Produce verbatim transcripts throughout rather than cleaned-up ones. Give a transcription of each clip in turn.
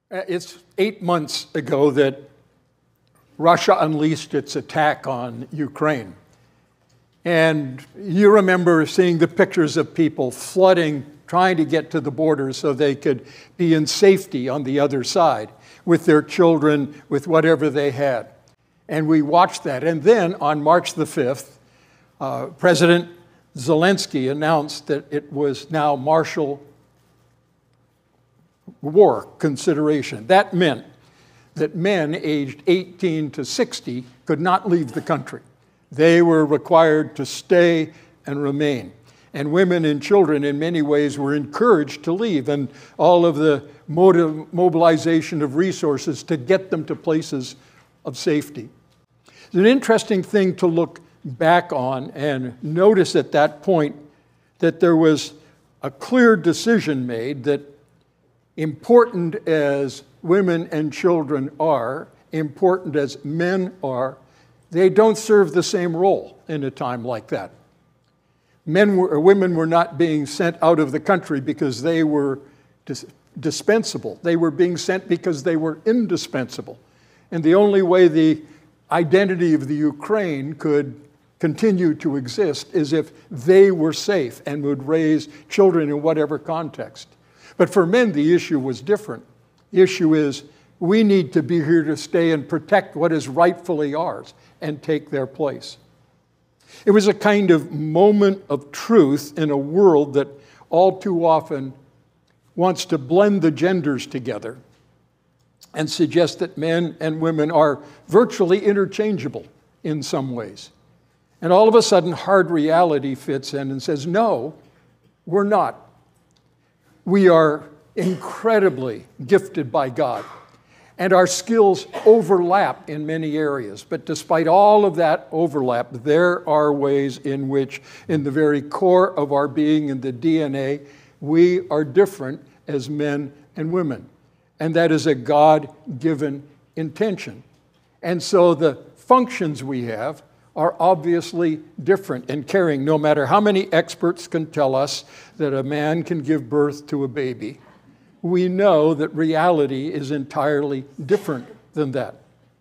It's eight months ago that Russia unleashed its attack on Ukraine. And you remember seeing the pictures of people flooding, trying to get to the border so they could be in safety on the other side with their children, with whatever they had. And we watched that. And then on March the fifth, uh, President Zelensky announced that it was now martial war consideration. That meant that men aged eighteen to sixty could not leave the country. They were required to stay and remain. And women and children, in many ways, were encouraged to leave, and all of the motive, mobilization of resources to get them to places of safety. It's an interesting thing to look back on and notice at that point that there was a clear decision made that, important as women and children are, important as men are, they don't serve the same role in a time like that. Men were, or women were not being sent out of the country because they were dis- dispensable. They were being sent because they were indispensable. And the only way the identity of the Ukraine could continue to exist is if they were safe and would raise children in whatever context. But for men, the issue was different. The issue is we need to be here to stay and protect what is rightfully ours and take their place. It was a kind of moment of truth in a world that all too often wants to blend the genders together and suggest that men and women are virtually interchangeable in some ways. And all of a sudden, hard reality fits in and says, no, we're not. We are incredibly gifted by God, and our skills overlap in many areas. But despite all of that overlap, there are ways in which, in the very core of our being, in the D N A, we are different as men and women. And that is a God-given intention. And so the functions we have are obviously different and caring. No matter how many experts can tell us that a man can give birth to a baby, we know that reality is entirely different than that.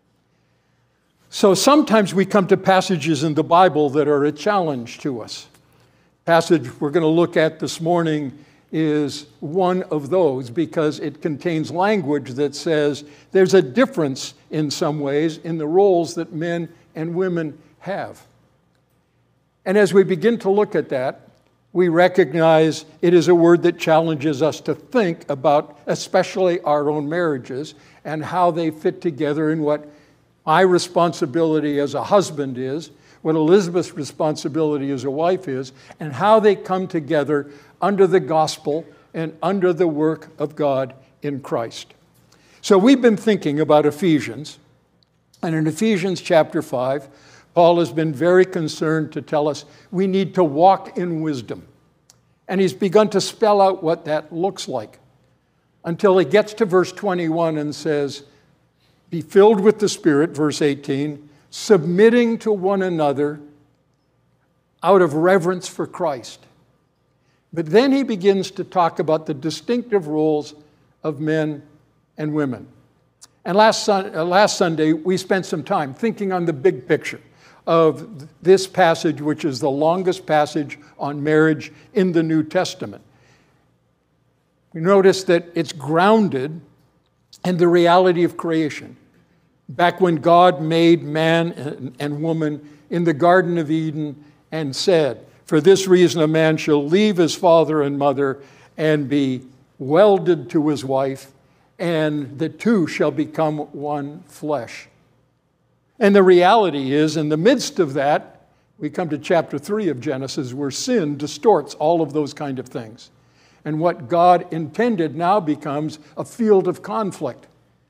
So sometimes we come to passages in the Bible that are a challenge to us. Passage we're going to look at this morning is one of those because it contains language that says there's a difference in some ways in the roles that men and women have. And as we begin to look at that, we recognize it is a word that challenges us to think about especially our own marriages and how they fit together and what my responsibility as a husband is, what Elizabeth's responsibility as a wife is, and how they come together under the gospel and under the work of God in Christ. So we've been thinking about Ephesians, and in Ephesians chapter five, Paul has been very concerned to tell us we need to walk in wisdom. And he's begun to spell out what that looks like until he gets to verse twenty-one and says, be filled with the Spirit, verse eighteen, submitting to one another out of reverence for Christ. But then he begins to talk about the distinctive roles of men and women. And last, sun- uh, last Sunday, we spent some time thinking on the big picture of this passage, which is the longest passage on marriage in the New Testament. We notice that it's grounded in the reality of creation. Back when God made man and woman in the Garden of Eden and said, for this reason a man shall leave his father and mother and be welded to his wife, and the two shall become one flesh. And the reality is, in the midst of that, we come to chapter three of Genesis, where sin distorts all of those kind of things. And what God intended now becomes a field of conflict.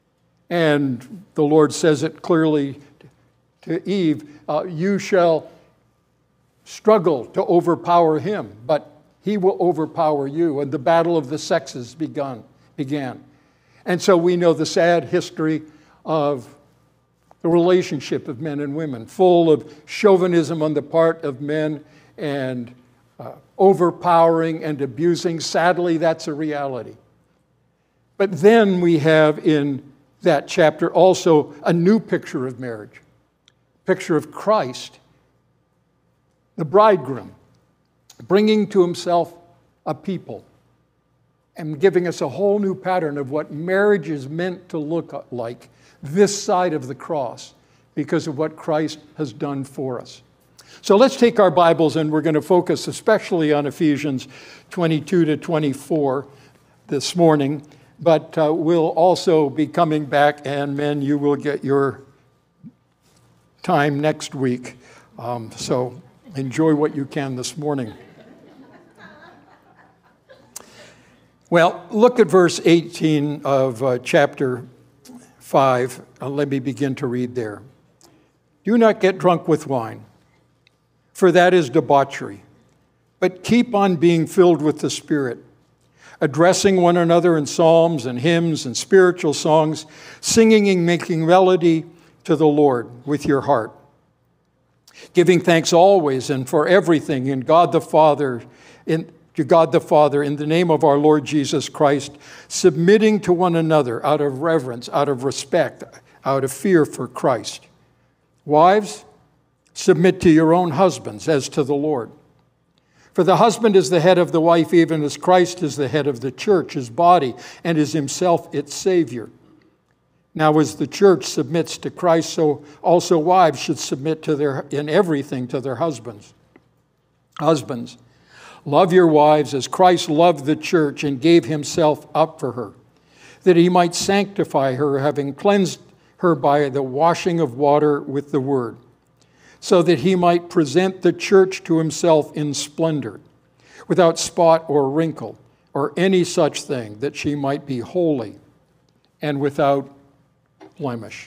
And the Lord says it clearly to Eve, uh, you shall struggle to overpower him, but he will overpower you. And the battle of the sexes begun, began. And so we know the sad history of the relationship of men and women, full of chauvinism on the part of men and uh, overpowering and abusing. Sadly, that's a reality. But then we have in that chapter also a new picture of marriage, picture of Christ, the bridegroom, bringing to himself a people and giving us a whole new pattern of what marriage is meant to look like this side of the cross because of what Christ has done for us. So let's take our Bibles and we're going to focus especially on Ephesians twenty-two to twenty-four this morning, but uh, we'll also be coming back, and men, you will get your time next week. Um, so enjoy what you can this morning. Well, look at verse eighteen of uh, chapter five. Uh, let me begin to read there. Do not get drunk with wine, for that is debauchery, but keep on being filled with the Spirit, addressing one another in psalms and hymns and spiritual songs, singing and making melody to the Lord with your heart, giving thanks always and for everything in God the Father, in to God the Father, in the name of our Lord Jesus Christ, submitting to one another out of reverence, out of respect, out of fear for Christ. Wives, submit to your own husbands as to the Lord. For the husband is the head of the wife, even as Christ is the head of the church, his body, and is himself its Savior. Now as the church submits to Christ, so also wives should submit to their in everything to their husbands. Husbands, love your wives as Christ loved the church and gave himself up for her, that he might sanctify her, having cleansed her by the washing of water with the word, so that he might present the church to himself in splendor, without spot or wrinkle, or any such thing, that she might be holy and without blemish.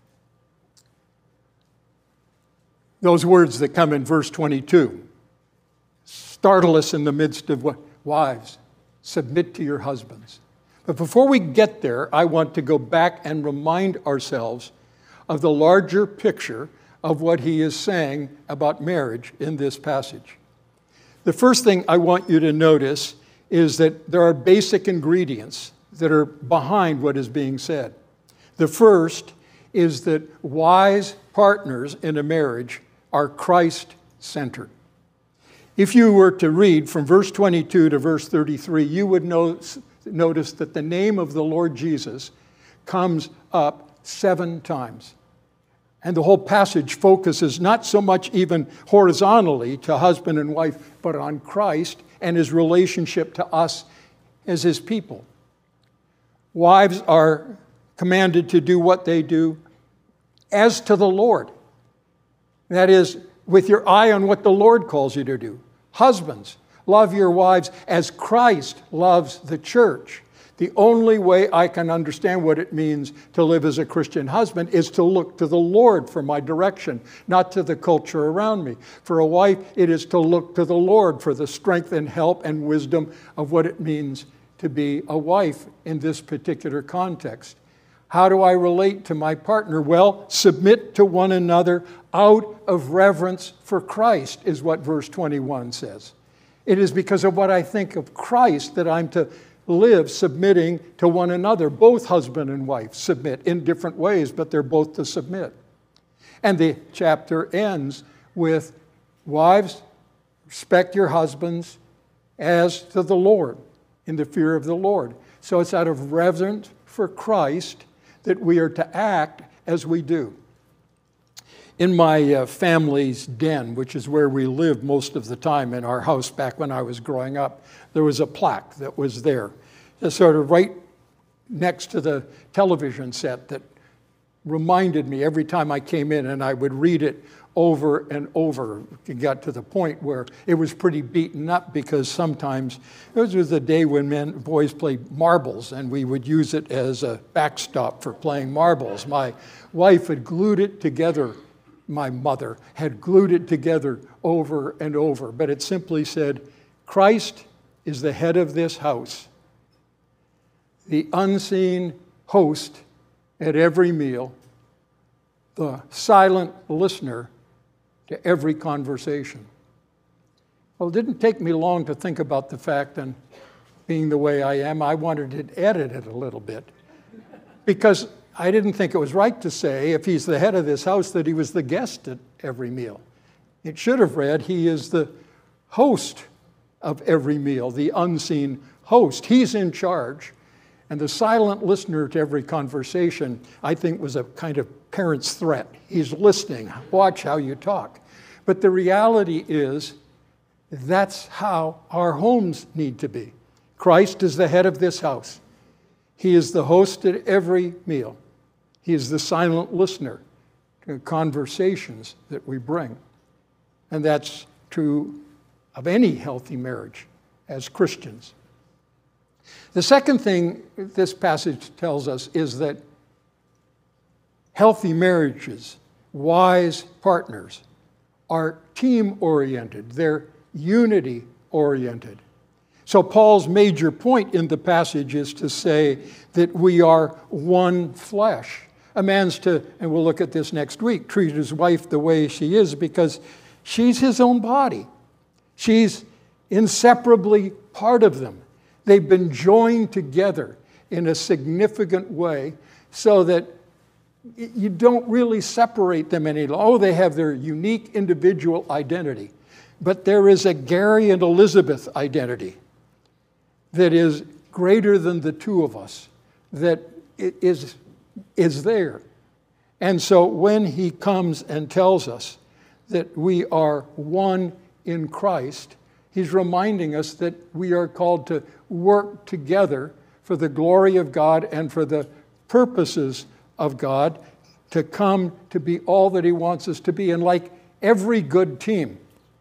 Those words that come in verse twenty-two startle us in the midst of what? Wives, submit to your husbands. But before we get there, I want to go back and remind ourselves of the larger picture of what he is saying about marriage in this passage. The first thing I want you to notice is that there are basic ingredients that are behind what is being said. The first is that wise partners in a marriage are Christ-centered. If you were to read from verse twenty-two to verse thirty-three, you would know, notice that the name of the Lord Jesus comes up seven times. And the whole passage focuses not so much even horizontally to husband and wife, but on Christ and his relationship to us as his people. Wives are commanded to do what they do as to the Lord. That is, with your eye on what the Lord calls you to do. Husbands, love your wives as Christ loves the church. The only way I can understand what it means to live as a Christian husband is to look to the Lord for my direction, not to the culture around me. For a wife, it is to look to the Lord for the strength and help and wisdom of what it means to be a wife in this particular context. How do I relate to my partner? Well, submit to one another out of reverence for Christ, is what verse twenty-one says. It is because of what I think of Christ that I'm to live submitting to one another. Both husband and wife submit in different ways, but they're both to submit. And the chapter ends with, wives, respect your husbands as to the Lord, in the fear of the Lord. So it's out of reverence for Christ that we are to act as we do. In my uh, family's den, which is where we lived most of the time in our house back when I was growing up, there was a plaque that was there, just sort of right next to the television set, that reminded me every time I came in, and I would read it over and over. It got to the point where it was pretty beaten up, because sometimes it was a day when men, boys played marbles, and we would use it as a backstop for playing marbles. My wife had glued it together. My mother had glued it together over and over, but it simply said, Christ is the head of this house, the unseen host at every meal, the silent listener to every conversation. Well, it didn't take me long to think about the fact, and being the way I am, I wanted to edit it a little bit because I didn't think it was right to say, if he's the head of this house, that he was the guest at every meal. It should have read, he is the host of every meal, the unseen host. He's in charge. And the silent listener to every conversation, I think, was a kind of parent's threat. He's listening. Watch how you talk. But the reality is, that's how our homes need to be. Christ is the head of this house. He is the host at every meal. He is the silent listener to conversations that we bring. And that's true of any healthy marriage as Christians. The second thing this passage tells us is that healthy marriages, wise partners, are team-oriented. They're unity-oriented. So Paul's major point in the passage is to say that we are one flesh. A man's to, and we'll look at this next week, treat his wife the way she is because she's his own body. She's inseparably part of them. They've been joined together in a significant way so that you don't really separate them any longer. Oh, they have their unique individual identity. But there is a Gary and Elizabeth identity that is greater than the two of us, that is, is there. And so when he comes and tells us that we are one in Christ, he's reminding us that we are called to work together for the glory of God and for the purposes of God to come to be all that he wants us to be. And like every good team,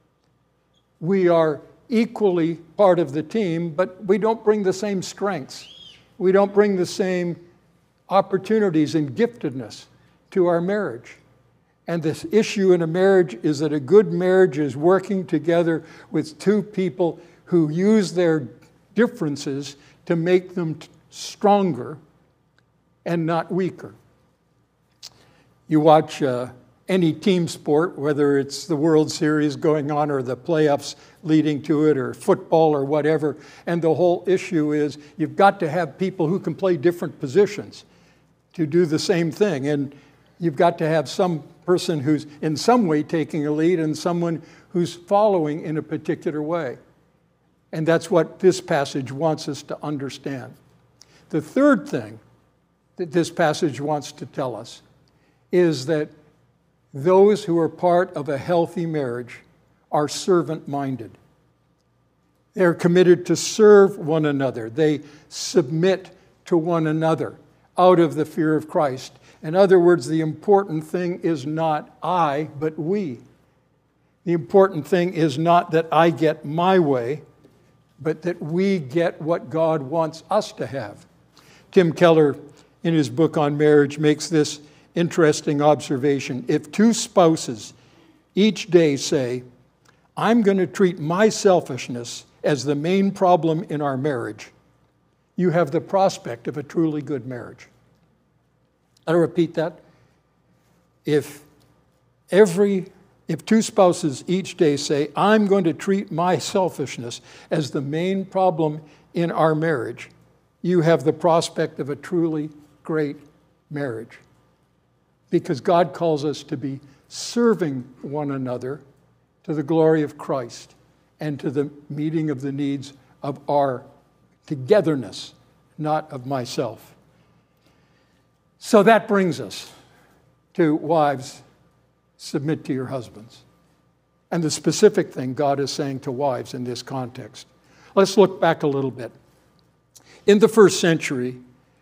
we are equally part of the team, but we don't bring the same strengths. We don't bring the same opportunities and giftedness to our marriage. And this issue in a marriage is that a good marriage is working together with two people who use their differences to make them stronger and not weaker. You watch uh, any team sport, whether it's the World Series going on or the playoffs leading to it or football or whatever, and the whole issue is you've got to have people who can play different positions to do the same thing. And you've got to have some person who's in some way taking a lead and someone who's following in a particular way. And that's what this passage wants us to understand. The third thing that this passage wants to tell us is that those who are part of a healthy marriage are servant-minded. They're committed to serve one another. They submit to one another out of the fear of Christ. In other words, the important thing is not I, but we. The important thing is not that I get my way, but that we get what God wants us to have. Tim Keller, in his book on marriage, makes this interesting observation. If two spouses each day say, I'm going to treat my selfishness as the main problem in our marriage, you have the prospect of a truly good marriage. I'll repeat that. If every If two spouses each day say, I'm going to treat my selfishness as the main problem in our marriage, you have the prospect of a truly great marriage. Because God calls us to be serving one another to the glory of Christ and to the meeting of the needs of our togetherness, not of myself. So that brings us to wives, submit to your husbands. And the specific thing God is saying to wives in this context. Let's look back a little bit. In the first century,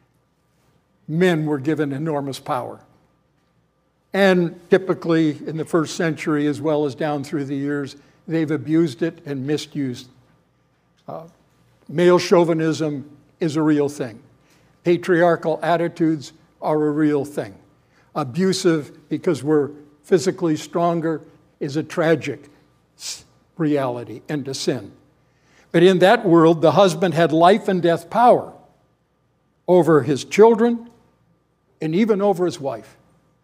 men were given enormous power. And typically in the first century, as well as down through the years, they've abused it and misused. Uh, male chauvinism is a real thing. Patriarchal attitudes are a real thing. Abusive, because we're physically stronger, is a tragic reality and a sin. But in that world, the husband had life and death power over his children and even over his wife.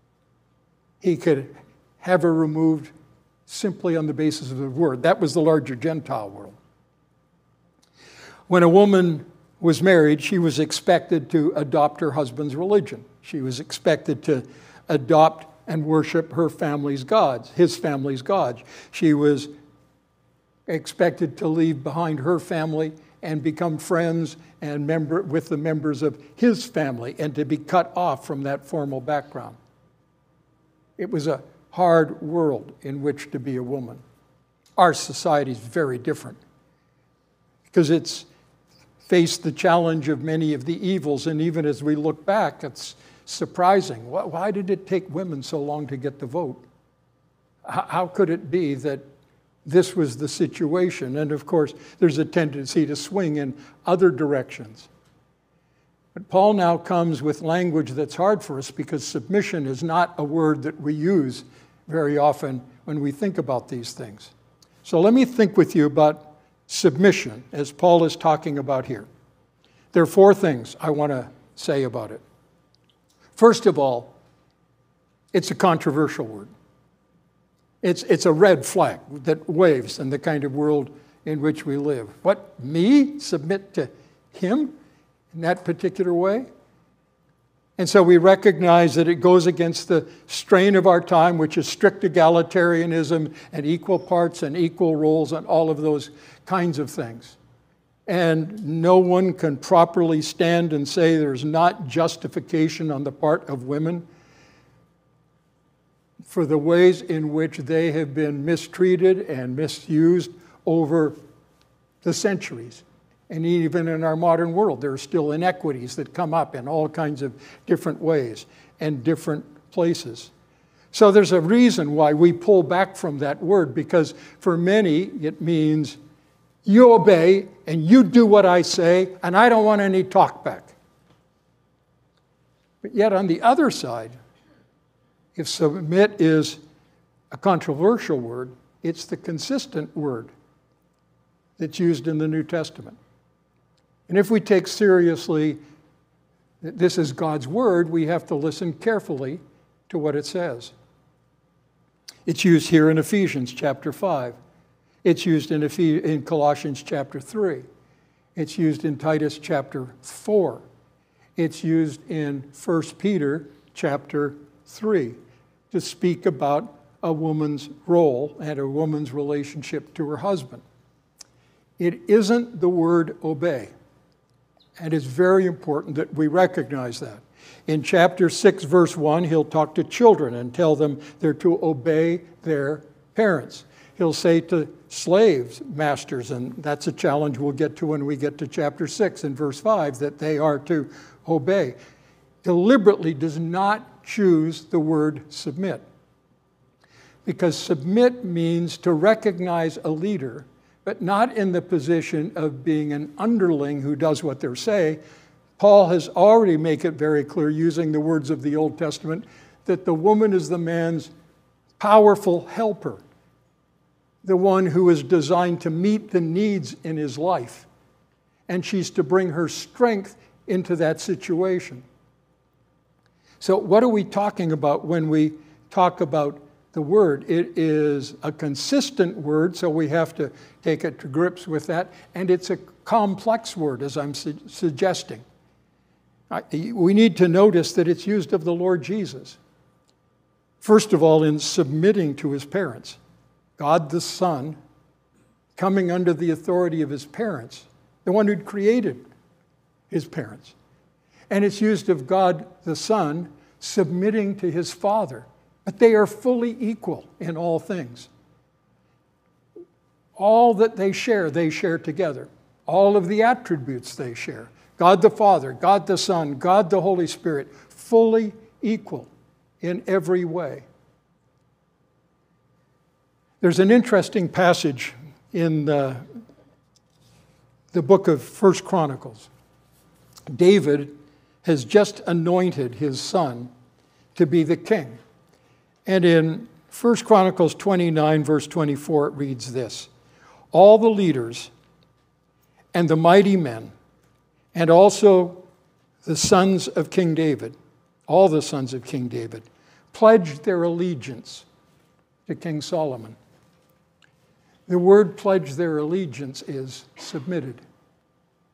He could have her removed simply on the basis of the word. That was the larger Gentile world. When a woman was married, she was expected to adopt her husband's religion. She was expected to adopt and worship her family's gods, his family's gods. She was expected to leave behind her family and become friends and member with the members of his family, and to be cut off from that formal background. It was a hard world in which to be a woman. Our society is very different because it's faced the challenge of many of the evils, and even as we look back, it's surprising. Why did it take women so long to get the vote? How could it be that this was the situation? And of course, there's a tendency to swing in other directions. But Paul now comes with language that's hard for us because submission is not a word that we use very often when we think about these things. So let me think with you about submission as Paul is talking about here. There are four things I want to say about it. First of all, it's a controversial word. It's, it's a red flag that waves in the kind of world in which we live. What, me submit to him in that particular way? And so we recognize that it goes against the strain of our time, which is strict egalitarianism and equal parts and equal roles and all of those kinds of things. And no one can properly stand and say there's not justification on the part of women for the ways in which they have been mistreated and misused over the centuries. And even in our modern world, there are still inequities that come up in all kinds of different ways and different places. So there's a reason why we pull back from that word, because for many it means you obey and you do what I say, and I don't want any talk back. But yet on the other side, if submit is a controversial word, it's the consistent word that's used in the New Testament. And if we take seriously that this is God's word, we have to listen carefully to what it says. It's used here in Ephesians chapter five. It's used in, Ephes- in Colossians chapter three. It's used in Titus chapter four. It's used in First Peter chapter three to speak about a woman's role and a woman's relationship to her husband. It isn't the word obey. And it's very important that we recognize that. In chapter six, verse one, he'll talk to children and tell them they're to obey their parents. He'll say to slaves, masters, and that's a challenge we'll get to when we get to chapter six and verse five, that they are to obey. Deliberately does not choose the word submit, because submit means to recognize a leader, but not in the position of being an underling who does what they say. Paul has already made it very clear, using the words of the Old Testament, that the woman is the man's powerful helper, the one who is designed to meet the needs in his life. And she's to bring her strength into that situation. So what are we talking about when we talk about the word? It is a consistent word, so we have to take it to grips with that. And it's a complex word, as I'm su- suggesting. I, we need to notice that it's used of the Lord Jesus. First of all, in submitting to his parents. God the Son coming under the authority of his parents, the one who'd created his parents. And it's used of God the Son submitting to his Father. But they are fully equal in all things. All that they share, they share together. All of the attributes they share. God the Father, God the Son, God the Holy Spirit, fully equal in every way. There's an interesting passage in the, the book of First Chronicles. David has just anointed his son to be the king. And in First Chronicles twenty-nine, verse twenty-four, it reads this: all the leaders and the mighty men, and also the sons of King David, all the sons of King David, pledged their allegiance to King Solomon. The word pledge their allegiance is submitted.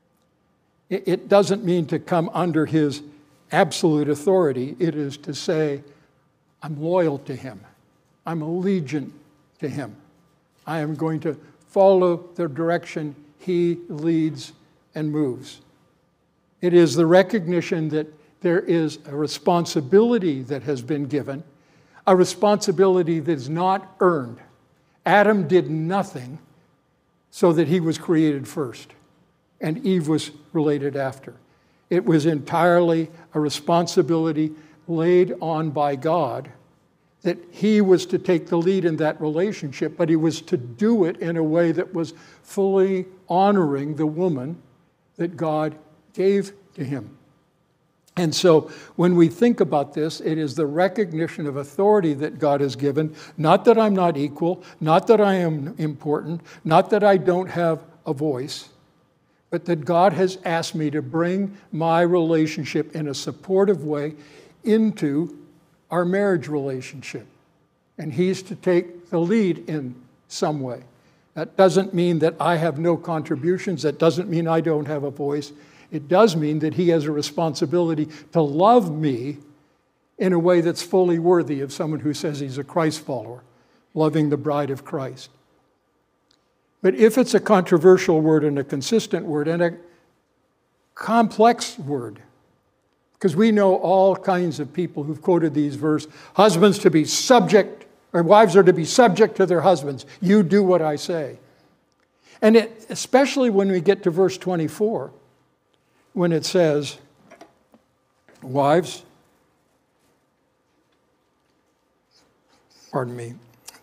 It doesn't mean to come under his absolute authority. It is to say, I'm loyal to him. I'm allegiant to him. I am going to follow the direction he leads and moves. It is the recognition that there is a responsibility that has been given, a responsibility that is not earned. Adam did nothing so that he was created first, and Eve was related after. It was entirely a responsibility laid on by God that he was to take the lead in that relationship, but he was to do it in a way that was fully honoring the woman that God gave to him. And so when we think about this, it is the recognition of authority that God has given, not that I'm not equal, not that I am important, not that I don't have a voice, but that God has asked me to bring my relationship in a supportive way into our marriage relationship. And he's to take the lead in some way. That doesn't mean that I have no contributions. That doesn't mean I don't have a voice. It does mean that he has a responsibility to love me in a way that's fully worthy of someone who says he's a Christ follower, loving the bride of Christ. But if it's a controversial word and a consistent word and a complex word, because we know all kinds of people who've quoted these verses, husbands to be subject, or wives are to be subject to their husbands. You do what I say. And it, especially when we get to verse twenty-four, when it says, wives, pardon me,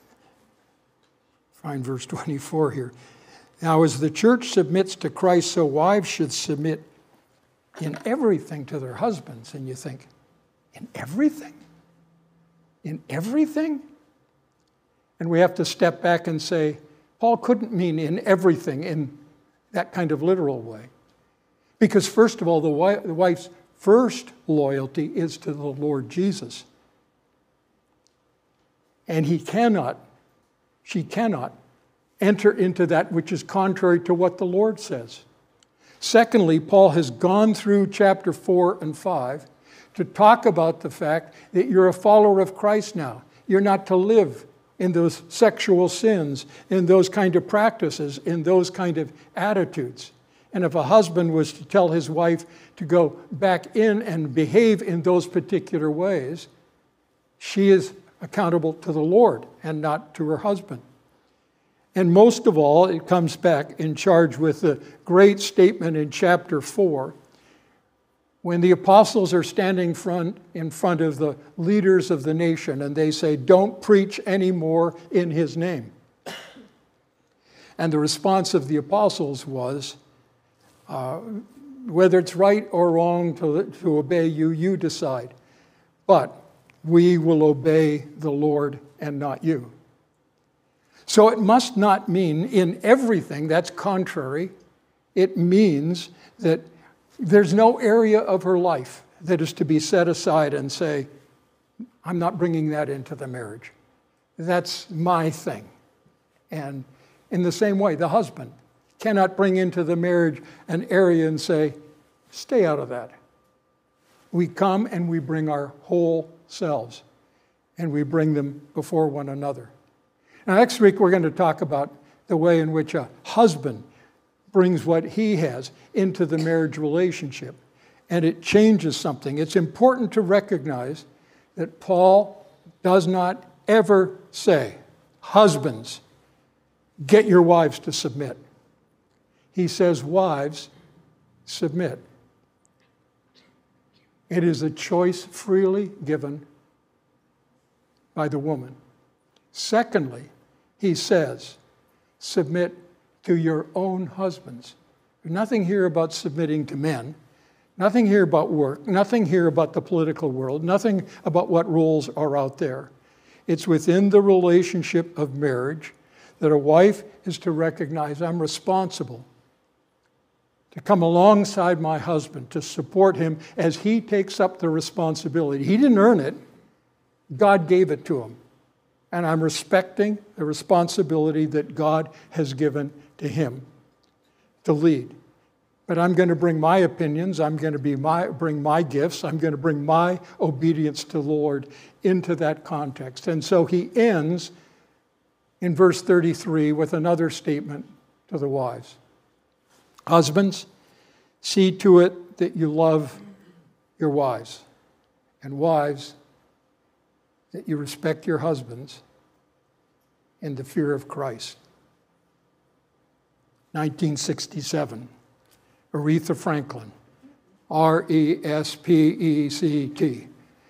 find verse twenty-four here. Now, as the church submits to Christ, so wives should submit in everything to their husbands. And you think, in everything? In everything? And we have to step back and say, Paul couldn't mean in everything in that kind of literal way. Because first of all, the wife's first loyalty is to the Lord Jesus. And he cannot, she cannot enter into that which is contrary to what the Lord says. Secondly, Paul has gone through chapter four and five to talk about the fact that you're a follower of Christ now. You're not to live in those sexual sins, in those kind of practices, in those kind of attitudes. And if a husband was to tell his wife to go back in and behave in those particular ways, she is accountable to the Lord and not to her husband. And most of all, it comes back in charge with the great statement in chapter four, when the apostles are standing front, in front of the leaders of the nation, and they say, don't preach anymore in his name. And the response of the apostles was, uh, whether it's right or wrong to, to obey you, you decide. But we will obey the Lord and not you. So it must not mean in everything that's contrary. It means that there's no area of her life that is to be set aside and say, I'm not bringing that into the marriage. That's my thing. And in the same way, the husband cannot bring into the marriage an area and say, stay out of that. We come and we bring our whole selves, and we bring them before one another. Now, next week, we're going to talk about the way in which a husband brings what he has into the marriage relationship, and it changes something. It's important to recognize that Paul does not ever say, husbands, get your wives to submit. He says, wives, submit. It is a choice freely given by the woman. Secondly, he says, submit to your own husbands. There's nothing here about submitting to men, nothing here about work, nothing here about the political world, nothing about what rules are out there. It's within the relationship of marriage that a wife is to recognize I'm responsible to come alongside my husband, to support him as he takes up the responsibility. He didn't earn it. God gave it to him. And I'm respecting the responsibility that God has given to him to lead. But But I'm going to bring my opinions, I'm going to be my, bring my gifts, I'm going to bring my obedience to the Lord into that context. And so he ends in verse thirty-three with another statement to the wives. Husbands, see to it that you love your wives, and wives, that you respect your husbands in the fear of Christ. nineteen sixty-seven, Aretha Franklin, R E S P E C T.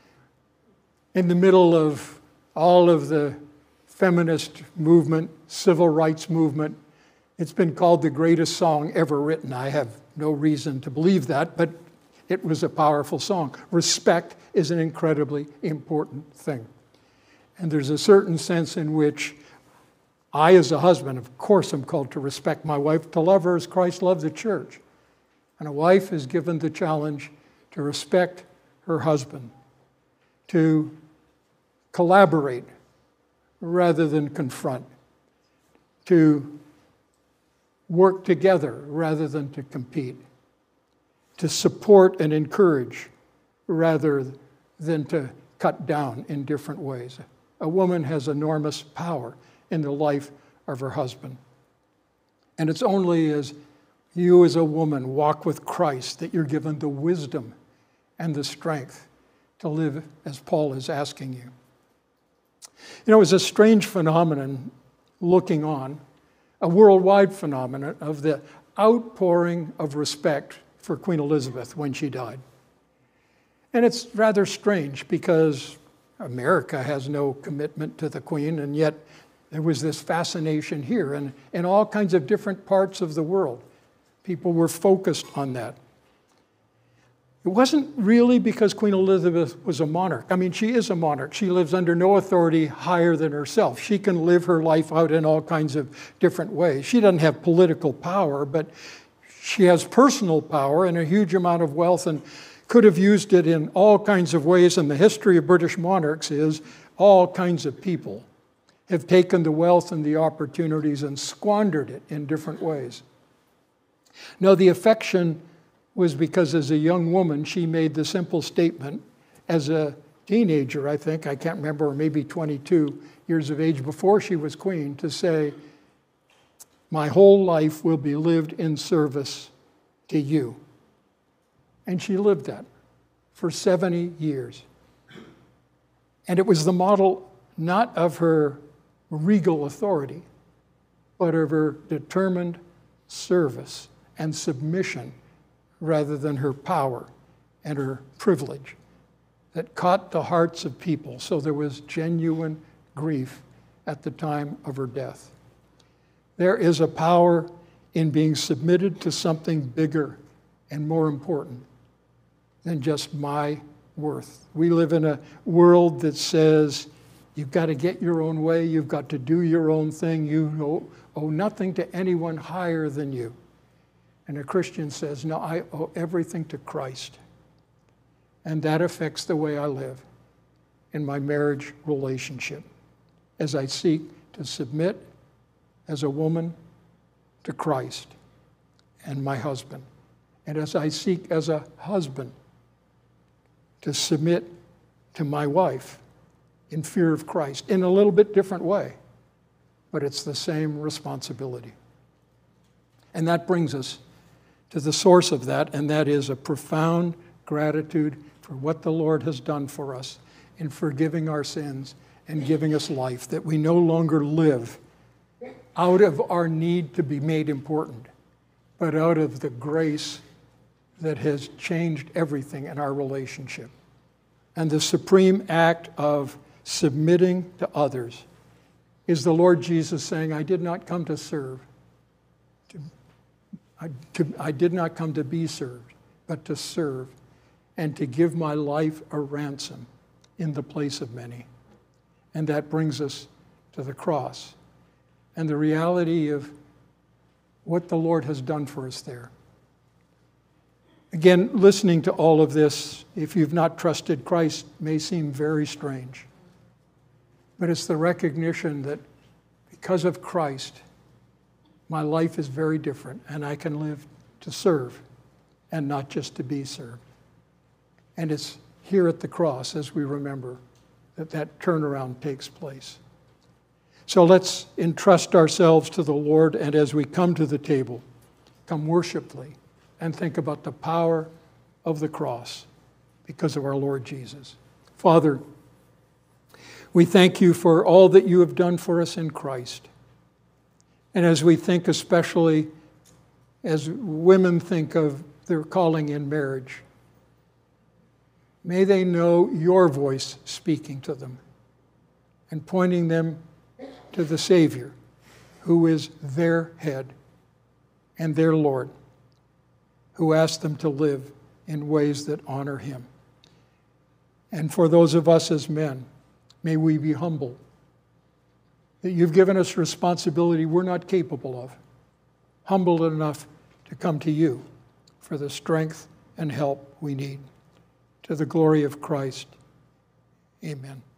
In the middle of all of the feminist movement, civil rights movement, it's been called the greatest song ever written. I have no reason to believe that, but it was a powerful song. Respect is an incredibly important thing. And there's a certain sense in which I, as a husband, of course, am called to respect my wife, to love her as Christ loved the church. And a wife is given the challenge to respect her husband, to collaborate rather than confront, to work together rather than to compete, to support and encourage rather than to cut down in different ways. A woman has enormous power in the life of her husband. And it's only as you as a woman walk with Christ that you're given the wisdom and the strength to live as Paul is asking you. You know, it was a strange phenomenon looking on, a worldwide phenomenon of the outpouring of respect for Queen Elizabeth when she died. And it's rather strange because America has no commitment to the Queen, and yet there was this fascination here and in all kinds of different parts of the world. People were focused on that. It wasn't really because Queen Elizabeth was a monarch. I mean, she is a monarch. She lives under no authority higher than herself. She can live her life out in all kinds of different ways. She doesn't have political power, but she has personal power and a huge amount of wealth and could have used it in all kinds of ways. And the history of British monarchs is all kinds of people have taken the wealth and the opportunities and squandered it in different ways. No, the affection was because as a young woman, she made the simple statement, as a teenager, I think, I can't remember, or maybe twenty-two years of age before she was queen, to say, my whole life will be lived in service to you. And she lived that for seventy years. And it was the model not of her regal authority, but of her determined service and submission rather than her power and her privilege that caught the hearts of people. So there was genuine grief at the time of her death. There is a power in being submitted to something bigger and more important than just my worth. We live in a world that says you've got to get your own way, you've got to do your own thing, you owe, owe nothing to anyone higher than you. And a Christian says, no, I owe everything to Christ. And that affects the way I live in my marriage relationship as I seek to submit as a woman to Christ and my husband. And as I seek as a husband to submit to my wife in fear of Christ in a little bit different way, but it's the same responsibility. And that brings us to the source of that, and that is a profound gratitude for what the Lord has done for us in forgiving our sins and giving us life, that we no longer live out of our need to be made important, but out of the grace that has changed everything in our relationship. And the supreme act of submitting to others is the Lord Jesus saying, I did not come to serve, to I, to, I did not come to be served, but to serve and to give my life a ransom in the place of many. And that brings us to the cross and the reality of what the Lord has done for us there. Again, listening to all of this, if you've not trusted Christ, may seem very strange. But it's the recognition that because of Christ, my life is very different, and I can live to serve and not just to be served. And it's here at the cross, as we remember, that that turnaround takes place. So let's entrust ourselves to the Lord, and as we come to the table, come worshipfully and think about the power of the cross because of our Lord Jesus. Father, we thank you for all that you have done for us in Christ. And as we think especially, as women think of their calling in marriage, may they know your voice speaking to them and pointing them to the Savior, who is their head and their Lord, who asked them to live in ways that honor him. And for those of us as men, may we be humble that you've given us responsibility we're not capable of, humble enough to come to you for the strength and help we need. To the glory of Christ, amen.